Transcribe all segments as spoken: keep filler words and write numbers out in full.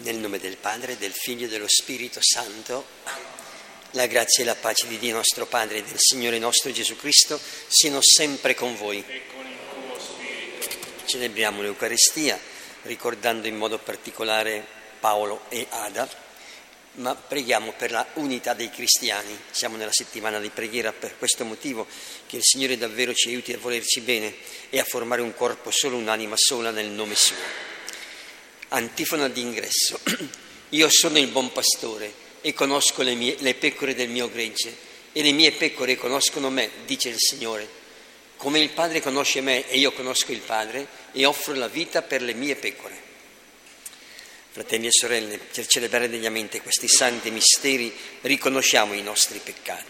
Nel nome del Padre, del Figlio e dello Spirito Santo, la grazia e la pace di Dio nostro Padre e del Signore nostro Gesù Cristo siano sempre con voi. E con il tuo spirito. Celebriamo l'Eucaristia ricordando in modo particolare Paolo e Ada, ma preghiamo per la unità dei cristiani. Siamo nella settimana di preghiera, per questo motivo che il Signore davvero ci aiuti a volerci bene e a formare un corpo solo, un'anima sola nel nome suo. Antifona d'ingresso. Io sono il buon pastore e conosco le, mie, le pecore del mio gregge, e le mie pecore conoscono me, dice il Signore. Come il Padre conosce me e io conosco il Padre, e offro la vita per le mie pecore. Fratelli e sorelle, per celebrare degnamente questi santi misteri riconosciamo i nostri peccati.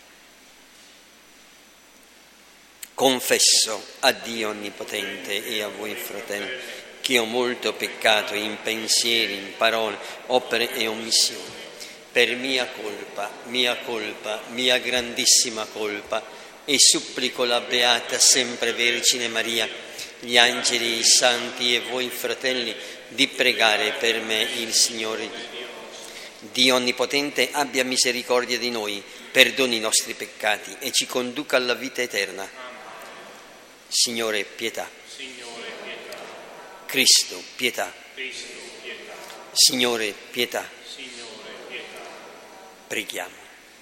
Confesso a Dio Onnipotente e a voi, fratelli, che ho molto peccato in pensieri, in parole, opere e omissioni. Per mia colpa, mia colpa, mia grandissima colpa, e supplico la Beata Sempre Vergine Maria, gli angeli, i santi e voi, fratelli, di pregare per me il Signore Dio. Dio Onnipotente abbia misericordia di noi, perdoni i nostri peccati e ci conduca alla vita eterna. Signore, pietà. Signore, pietà. Cristo, pietà. Cristo, pietà. Signore, pietà. Signore, pietà. Preghiamo.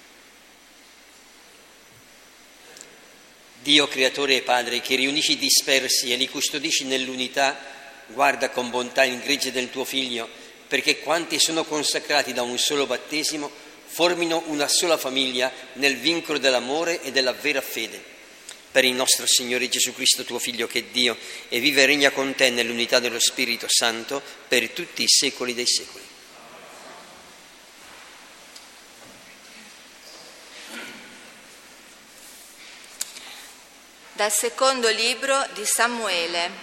Dio Creatore e Padre, che riunisci i dispersi e li custodisci nell'unità, guarda con bontà il gregge del tuo Figlio, perché quanti sono consacrati da un solo battesimo formino una sola famiglia nel vincolo dell'amore e della vera fede. Per il nostro Signore Gesù Cristo, tuo Figlio, che è Dio, e vive e regna con te nell'unità dello Spirito Santo per tutti i secoli dei secoli. Dal secondo libro di Samuele.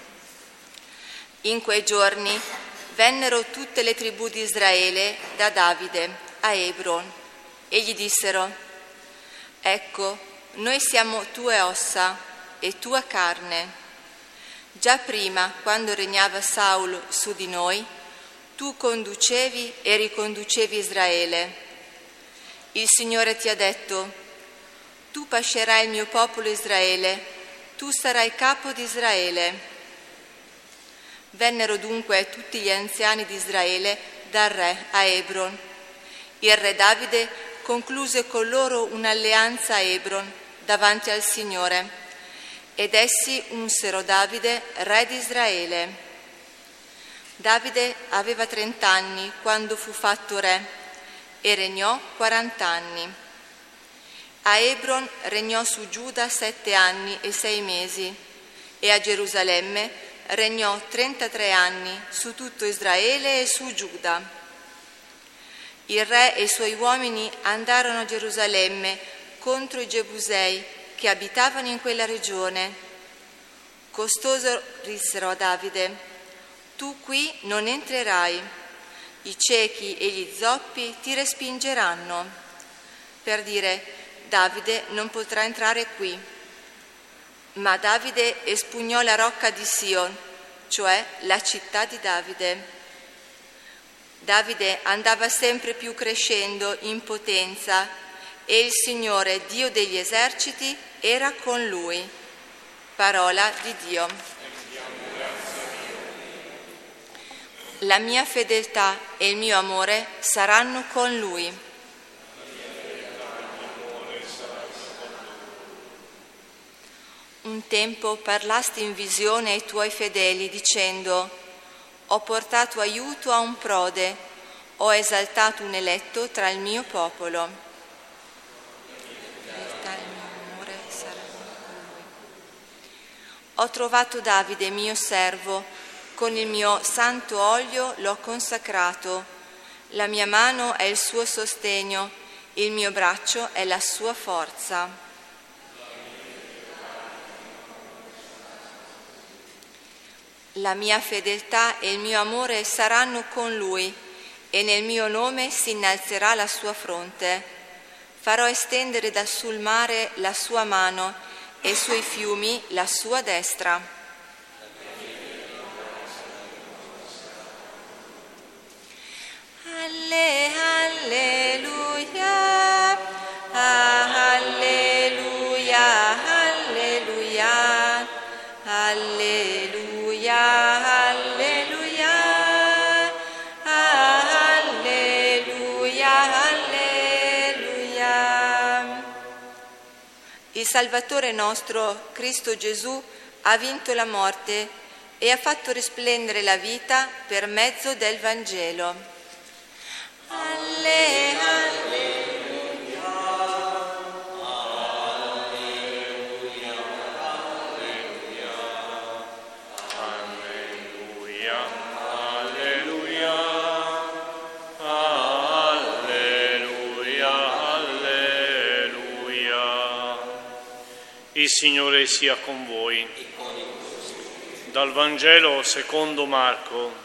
In quei giorni vennero tutte le tribù di Israele da Davide a Hebron e gli dissero: ecco, noi siamo tue ossa e tua carne. Già prima, quando regnava Saulo su di noi, tu conducevi e riconducevi Israele. Il Signore ti ha detto: tu pascerai il mio popolo Israele, tu sarai capo di Israele. Vennero dunque tutti gli anziani di Israele dal re a Hebron. Il re Davide concluse con loro un'alleanza a Hebron davanti al Signore, ed essi unsero Davide re di Israele. Davide aveva trent'anni quando fu fatto re e regnò quarant'anni. A Hebron regnò su Giuda sette anni e sei mesi, e a Gerusalemme regnò trentatré anni su tutto Israele e su Giuda. Il re e i suoi uomini andarono a Gerusalemme contro i Gebusei che abitavano in quella regione. Costoro dissero a Davide: tu qui non entrerai, i ciechi e gli zoppi ti respingeranno, per dire: Davide non potrà entrare qui. Ma Davide espugnò la rocca di Sion, cioè la città di Davide. Davide andava sempre più crescendo in potenza, e il Signore, Dio degli eserciti, era con lui. Parola di Dio. La mia fedeltà e il mio amore saranno con lui. Un tempo parlasti in visione ai tuoi fedeli, dicendo: ho portato aiuto a un prode, ho esaltato un eletto tra il mio popolo. Ho trovato Davide, mio servo, con il mio santo olio l'ho consacrato. La mia mano è il suo sostegno, il mio braccio è la sua forza. La mia fedeltà e il mio amore saranno con lui, e nel mio nome si innalzerà la sua fronte. Farò estendere da sul mare la sua mano e sui fiumi la sua destra. Alle, alleluia, alleluia, alleluia, alleluia, alleluia, alleluia, alleluia. Il Salvatore nostro, Cristo Gesù, ha vinto la morte e ha fatto risplendere la vita per mezzo del Vangelo. Alle, alleluia, alleluia, alleluia, alleluia, alleluia, alleluia. Il Signore sia con voi. Dal Vangelo secondo Marco.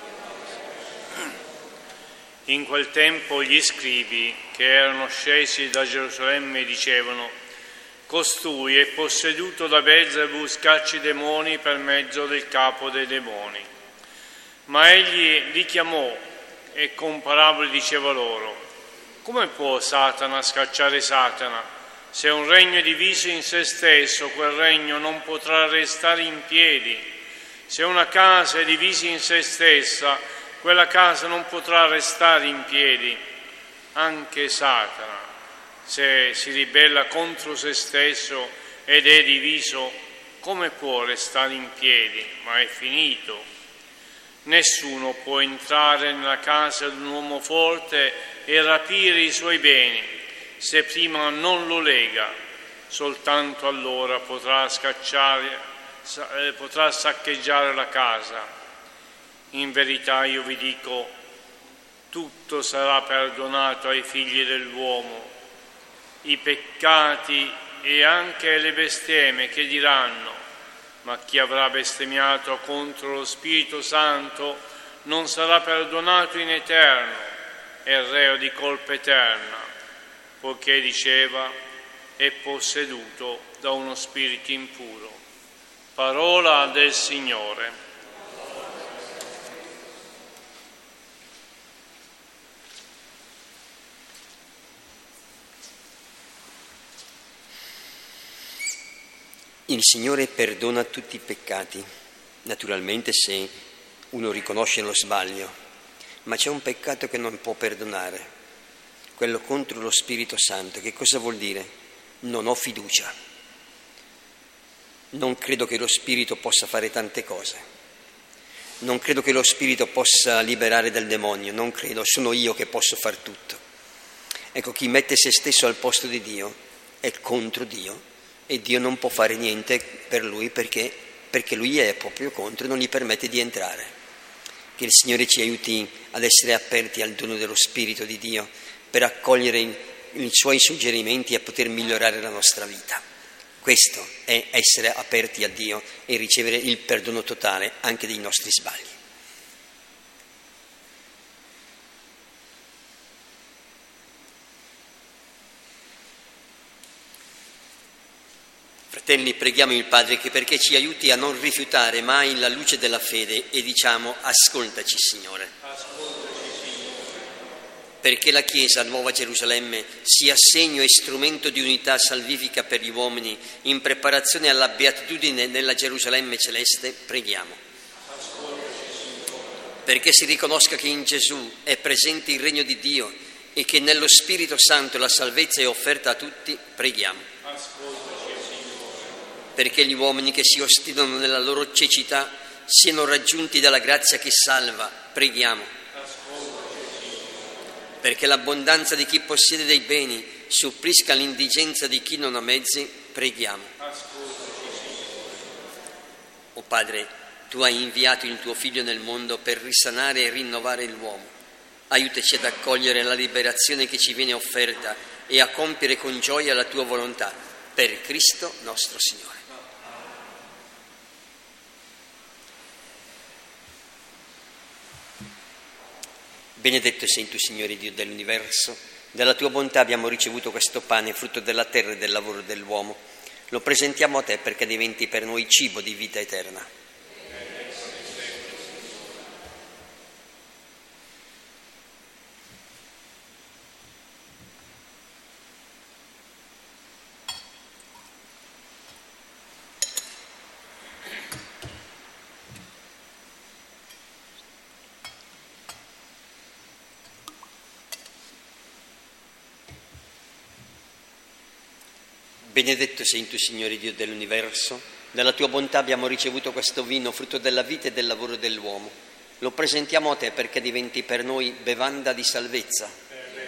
In quel tempo gli scribi che erano scesi da Gerusalemme dicevano: costui è posseduto da Beelzebù, scaccia i demoni per mezzo del capo dei demoni. Ma egli li chiamò e con parabole diceva loro: come può Satana scacciare Satana? Se un regno è diviso in se stesso, quel regno non potrà restare in piedi. Se una casa è divisa in se stessa, quella casa non potrà restare in piedi. Anche Satana, se si ribella contro se stesso ed è diviso, come può restare in piedi? Ma è finito. Nessuno può entrare nella casa di un uomo forte e rapire i suoi beni, se prima non lo lega. Soltanto allora potrà scacciare, potrà saccheggiare la casa. In verità io vi dico, tutto sarà perdonato ai figli dell'uomo, i peccati e anche le bestemmie che diranno, ma chi avrà bestemmiato contro lo Spirito Santo non sarà perdonato in eterno, è reo di colpa eterna, poiché diceva è posseduto da uno spirito impuro. Parola del Signore. Il Signore perdona tutti i peccati, naturalmente se uno riconosce lo sbaglio, ma c'è un peccato che non può perdonare, quello contro lo Spirito Santo. Che cosa vuol dire? Non ho fiducia. Non credo che lo Spirito possa fare tante cose. Non credo che lo Spirito possa liberare dal demonio, non credo, sono io che posso far tutto. Ecco, chi mette se stesso al posto di Dio è contro Dio. E Dio non può fare niente per lui perché, perché lui è proprio contro e non gli permette di entrare. Che il Signore ci aiuti ad essere aperti al dono dello Spirito di Dio per accogliere i, i Suoi suggerimenti e a poter migliorare la nostra vita. Questo è essere aperti a Dio e ricevere il perdono totale anche dei nostri sbagli. Fratelli, preghiamo il Padre che perché ci aiuti a non rifiutare mai la luce della fede e diciamo: ascoltaci, Signore. Ascoltaci, Signore. Perché la Chiesa, Nuova Gerusalemme, sia segno e strumento di unità salvifica per gli uomini in preparazione alla beatitudine nella Gerusalemme celeste, preghiamo. Ascoltaci, Signore. Perché si riconosca che in Gesù è presente il regno di Dio e che nello Spirito Santo la salvezza è offerta a tutti, preghiamo. Ascoltaci, perché gli uomini che si ostinano nella loro cecità siano raggiunti dalla grazia che salva, preghiamo. Perché l'abbondanza di chi possiede dei beni supplisca l'indigenza di chi non ha mezzi, preghiamo. O Padre, Tu hai inviato il Tuo Figlio nel mondo per risanare e rinnovare l'uomo. Aiutaci ad accogliere la liberazione che ci viene offerta e a compiere con gioia la Tua volontà, per Cristo nostro Signore. Benedetto sei Tu, Signore Dio dell'universo, dalla Tua bontà abbiamo ricevuto questo pane, frutto della terra e del lavoro dell'uomo. Lo presentiamo a Te perché diventi per noi cibo di vita eterna. Benedetto sei tu, Signore Dio dell'universo, dalla tua bontà abbiamo ricevuto questo vino, frutto della vita e del lavoro dell'uomo. Lo presentiamo a te perché diventi per noi bevanda di salvezza.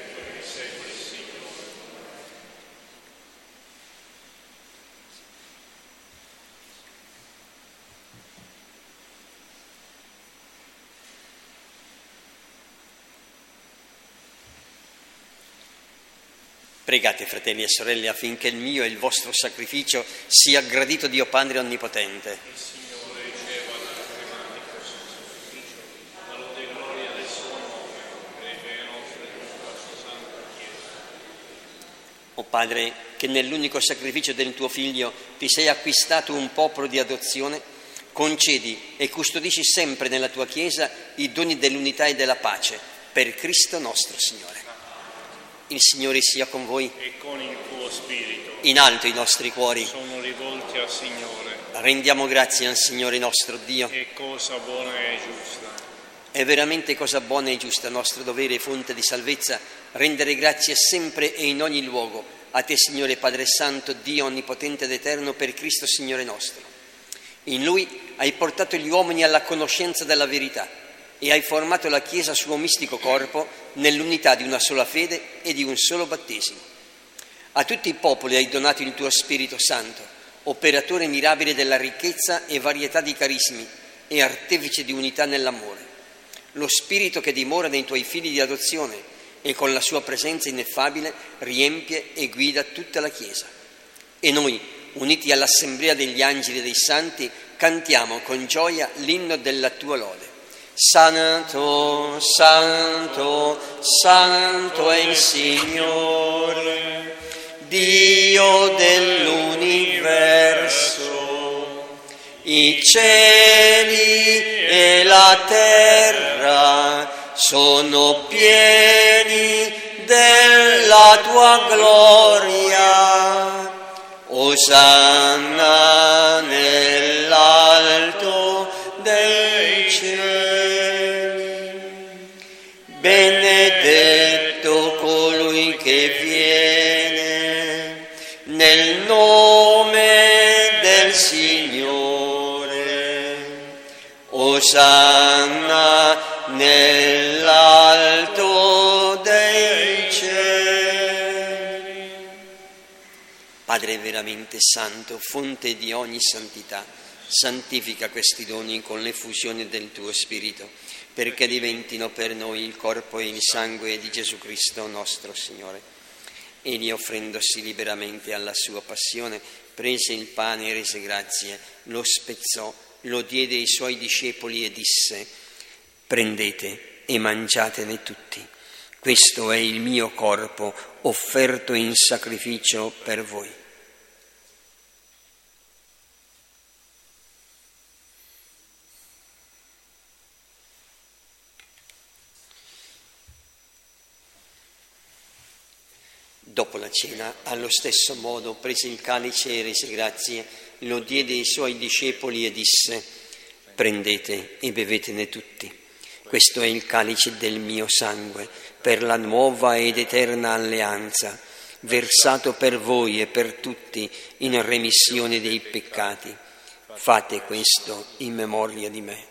Pregate, fratelli e sorelle, affinché il mio e il vostro sacrificio sia gradito Dio Padre Onnipotente. Il Signore riceva dalle tue mani questo sacrificio, ma lode e gloria del suo nome, per il bene nostro e tutta la sua santa Chiesa. O Padre, che nell'unico sacrificio del tuo Figlio ti sei acquistato un popolo di adozione, concedi e custodisci sempre nella tua Chiesa i doni dell'unità e della pace, per Cristo nostro Signore. Il Signore sia con voi. E con il tuo spirito. In alto i nostri cuori. Sono rivolti al Signore. Rendiamo grazie al Signore nostro Dio. È cosa buona e giusta. È veramente cosa buona e giusta, nostro dovere e fonte di salvezza, rendere grazie sempre e in ogni luogo a te, Signore Padre Santo, Dio Onnipotente ed Eterno, per Cristo Signore nostro. In Lui hai portato gli uomini alla conoscenza della verità e hai formato la Chiesa suo mistico corpo nell'unità di una sola fede e di un solo battesimo. A tutti i popoli hai donato il tuo Spirito Santo, operatore mirabile della ricchezza e varietà di carismi e artefice di unità nell'amore. Lo Spirito che dimora nei tuoi figli di adozione e con la sua presenza ineffabile riempie e guida tutta la Chiesa. E noi, uniti all'assemblea degli angeli e dei santi, cantiamo con gioia l'inno della tua lode. Santo, santo, santo è il Signore, Dio dell'universo. I cieli e la terra sono pieni della tua gloria. Osanna nell'alto dei cieli. Benedetto colui che viene nel nome del Signore. Osanna nell'alto dei cieli. Padre veramente santo, fonte di ogni santità, santifica questi doni con l'effusione del tuo Spirito, perché diventino per noi il corpo e il sangue di Gesù Cristo nostro Signore. Egli, offrendosi liberamente alla sua passione, prese il pane e rese grazie, lo spezzò, lo diede ai suoi discepoli e disse: prendete e mangiatene tutti. Questo è il mio corpo offerto in sacrificio per voi. Dopo la cena, allo stesso modo, prese il calice e rese grazie, lo diede ai suoi discepoli e disse: prendete e bevetene tutti. Questo è il calice del mio sangue, per la nuova ed eterna alleanza, versato per voi e per tutti in remissione dei peccati. Fate questo in memoria di me.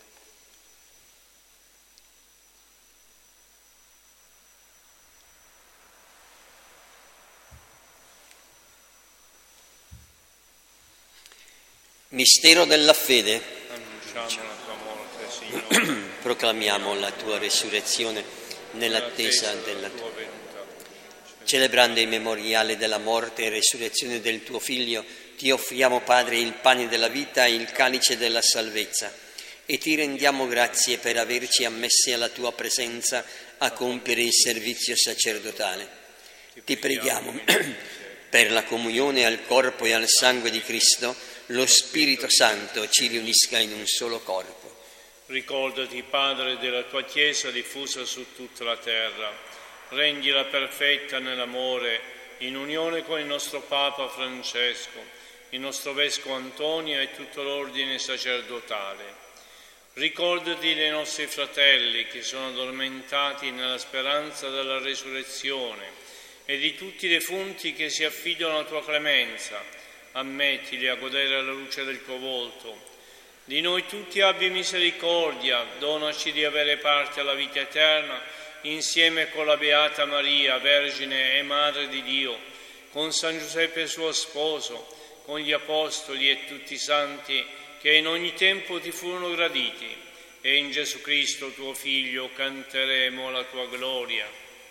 Mistero della fede. Annunciamo la tua morte, Signore. Proclamiamo la tua resurrezione nell'attesa della tua venuta. Celebrando il memoriale della morte e resurrezione del tuo Figlio, ti offriamo, Padre, il pane della vita e il calice della salvezza, e ti rendiamo grazie per averci ammessi alla tua presenza a compiere il servizio sacerdotale. Ti preghiamo per la comunione al corpo e al sangue di Cristo, lo Spirito Santo ci riunisca in un solo corpo. Ricordati, Padre, della tua Chiesa diffusa su tutta la terra. Rendila perfetta nell'amore, in unione con il nostro Papa Francesco, il nostro Vescovo Antonio e tutto l'ordine sacerdotale. Ricordati dei nostri fratelli che sono addormentati nella speranza della resurrezione e di tutti i defunti che si affidano alla tua clemenza, ammettili a godere alla luce del tuo volto. Di noi tutti abbi misericordia, donaci di avere parte alla vita eterna, insieme con la Beata Maria, Vergine e Madre di Dio, con San Giuseppe suo sposo, con gli Apostoli e tutti i santi che in ogni tempo ti furono graditi, e in Gesù Cristo tuo Figlio canteremo la tua gloria.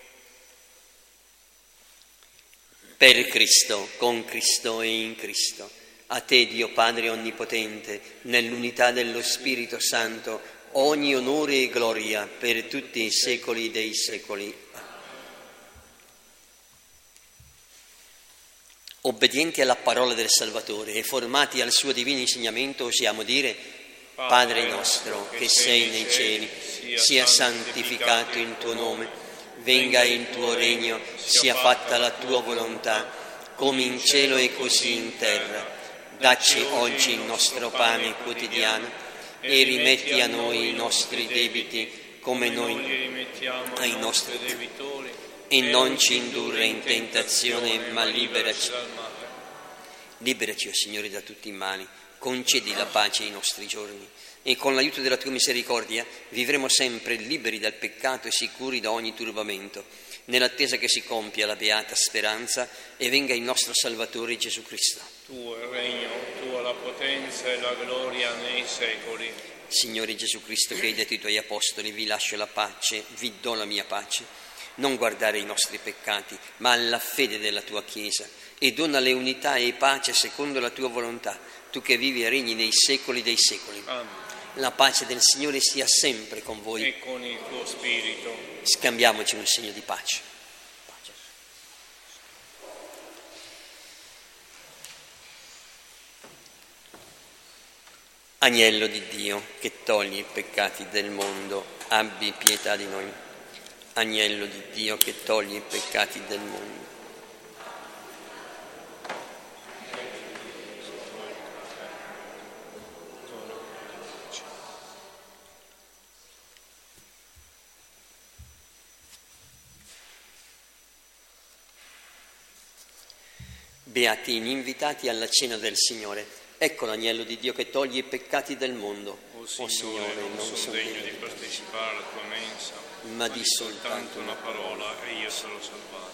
Per Cristo, con Cristo e in Cristo, a te Dio Padre Onnipotente, nell'unità dello Spirito Santo, ogni onore e gloria per tutti i secoli dei secoli. Obbedienti alla parola del Salvatore e formati al suo divino insegnamento, osiamo dire: Padre nostro che sei nei cieli, sia santificato il tuo nome, venga il tuo regno, sia fatta la tua volontà, come in cielo e così in terra. Dacci oggi il nostro pane quotidiano e rimetti a noi i nostri debiti, come noi rimettiamo ai nostri debitori, e non ci indurre in tentazione, ma liberaci. Liberaci, o Signore, da tutti i mali, concedi la pace ai nostri giorni, e con l'aiuto della tua misericordia vivremo sempre liberi dal peccato e sicuri da ogni turbamento, nell'attesa che si compia la beata speranza e venga il nostro Salvatore Gesù Cristo. Tuo è il regno, tua la potenza e la gloria nei secoli. Signore Gesù Cristo, che hai detto ai tuoi apostoli: vi lascio la pace, vi do la mia pace. Non guardare i nostri peccati, ma alla fede della tua Chiesa, e donale unità e pace secondo la tua volontà, tu che vivi e regni nei secoli dei secoli. Amen. La pace del Signore sia sempre con voi. E con il tuo spirito. Scambiamoci un segno di pace. Pace. Agnello di Dio, che togli i peccati del mondo, abbi pietà di noi. Agnello di Dio, che togli i peccati del mondo. Beati gli invitati alla cena del Signore. Ecco l'agnello di Dio che toglie i peccati del mondo. O Signore, o Signore non, non sono degno di partecipare alla tua mensa, ma di soltanto una parola e io sarò salvato.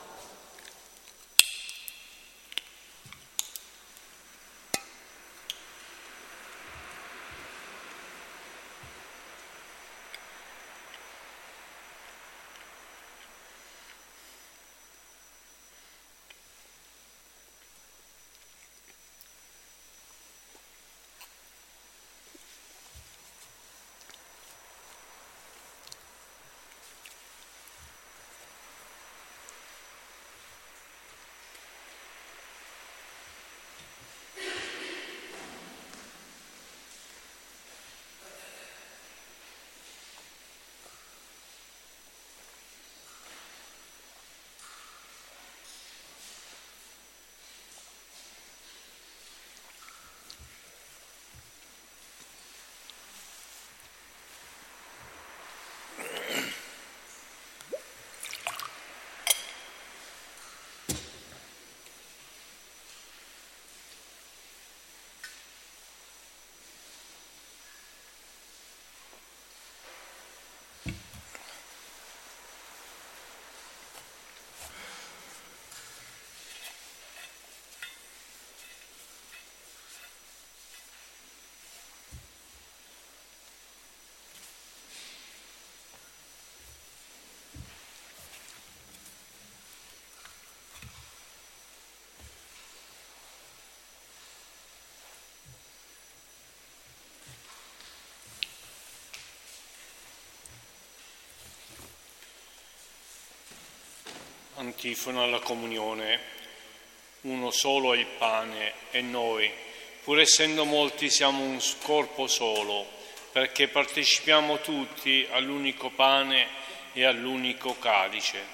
Antifona alla comunione. Uno solo è il pane e noi, pur essendo molti, siamo un corpo solo, perché partecipiamo tutti all'unico pane e all'unico calice.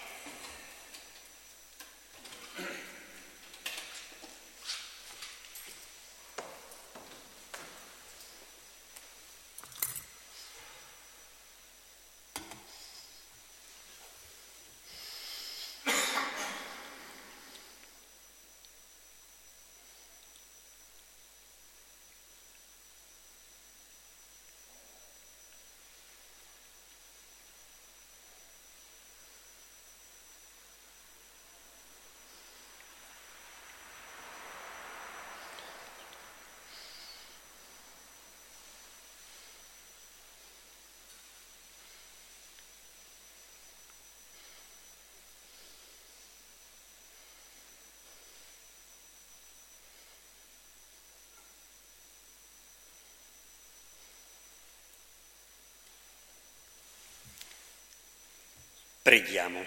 Preghiamo.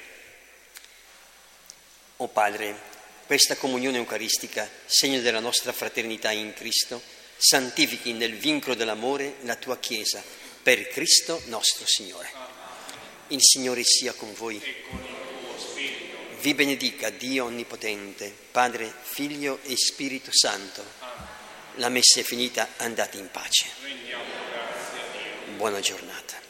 O Padre, questa comunione eucaristica, segno della nostra fraternità in Cristo, santifichi nel vincolo dell'amore la tua Chiesa, per Cristo nostro Signore. Il Signore sia con voi. E con il tuo spirito. Vi benedica Dio Onnipotente, Padre, Figlio e Spirito Santo. Amen. La messa è finita, andate in pace. Rendiamo grazie a Dio. Buona giornata.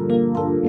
Thank you.